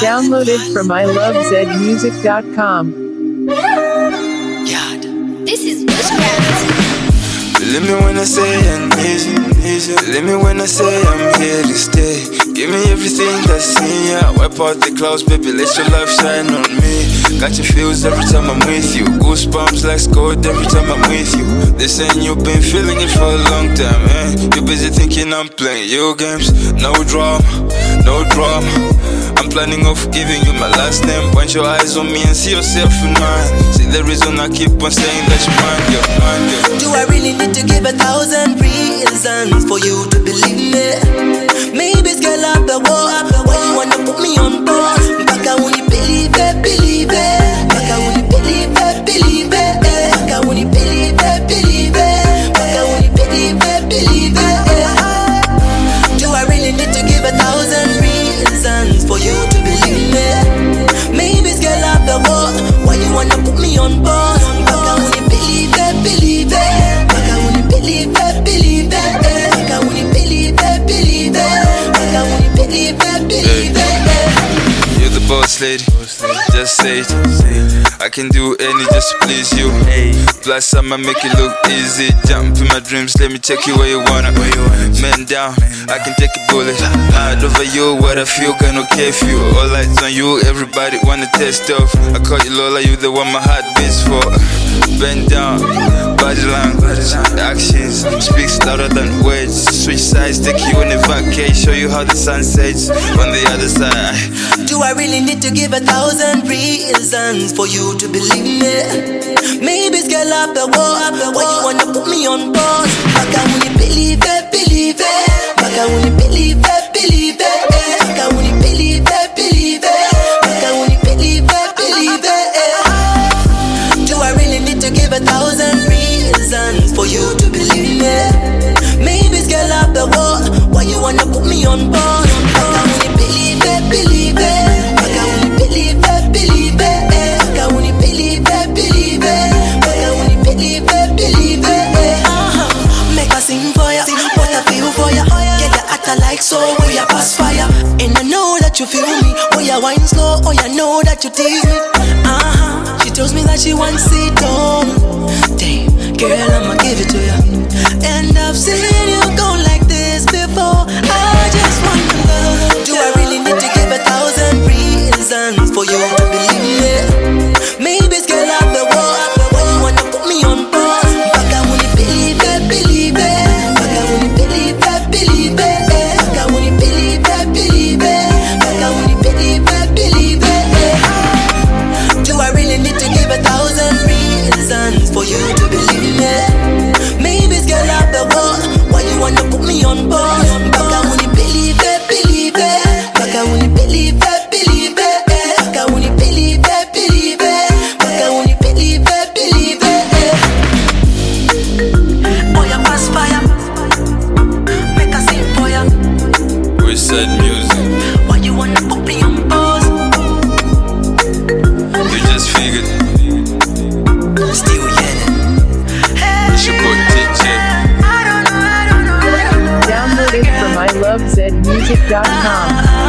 Downloaded from ilovezmusic.com. This is witchcraft. Believe me when I say I need you. Believe me when I say I'm here to stay. Give me everything that's in ya. Wipe out the clouds, baby, let your love shine on me. Got your feels every time I'm with you. Goosebumps like gold every time I'm with you. They saying you've been feeling it for a long time, eh? You're busy thinking I'm playing your games. No drama, no drama. I'm planning of giving you my last name. Point your eyes on me and see yourself in mine. See the reason I keep on saying that you're mine, you're mine, yeah. Do I really need to give 1,000 reasons for you to believe me? Maybe scale up the wall. Why you wanna put me on pause? Mpaka uni believe it, believe it. Mpaka uni believe it, believe it. Mpaka uni believe it, believe it. Mpaka uni believe it, believe it. Do I really need to give 1,000 reasons for you to believe me? Maybe scale up the wall. Why you wanna put me on pause? Mpaka uni believe it, believe it. Mpaka uni believe it, believe it. Mpaka uni believe it, believe it. Mpaka uni believe it, believe it. You're the boss lady, just say it. I can do any just to please you. Plus I'ma make it look easy. Jump in my dreams, let me take you where you wanna. Man down, I can take a bullet. Mad over you, what I feel, can okay for you. All lights on you, everybody wanna test off. I call you Lola, you the one my heart beats for. Bend down, body language, actions speaks louder than words. Switch sides, take you on a vacation, show you how the sun sets on the other side. Do I really need to give 1,000 reasons for you to believe me? Maybe scale up the wall. Why you wanna put me on pause? Mpaka uni believe it, believe it. Mpaka uni believe it, believe it. Mpaka uni believe it, believe it. Mpaka uni believe it, believe it. Do I really need to give 1,000 reasons for you to believe me? Maybe scale up the wall. Why you wanna put me on pause? Mpaka uni believe it, believe it. Mpaka uni believe it, believe it. Mpaka uni believe it, believe it. Mpaka uni believe it, believe it. Make a sing for ya, what I feel for ya. Get the actor like so, where ya pass fire. And I know that you feel me, where ya wine slow, or ya know that you tease me. She tells me that she wants it all. Damn, girl, I'ma give it to ya. And I've seen you go like this before. I just wanna love. Do I really need to give 1,000 reasons for you to believe me? Maybe scale up the wall. Why you wanna put me on pause? Mpaka uni believe it, believe it. Mpaka uni believe it, believe it. Mpaka uni believe it, believe it. Mpaka uni believe it, believe it. Do I really need to give 1,000 reasons for you to believe me? Maybe scale up the wall. Why you wanna put me on pause? Mpaka uni believe it, believe it. Mpaka uni believe it, believe it. Mpaka uni believe it, believe it. Mpaka uni believe it, believe it. Oh, ya pass fire. Make a scene for ya. We said music. Why you wanna put me on pause? You just figured. Still yelling. It's your boy TJ. Downloaded from ilovezmusic.com.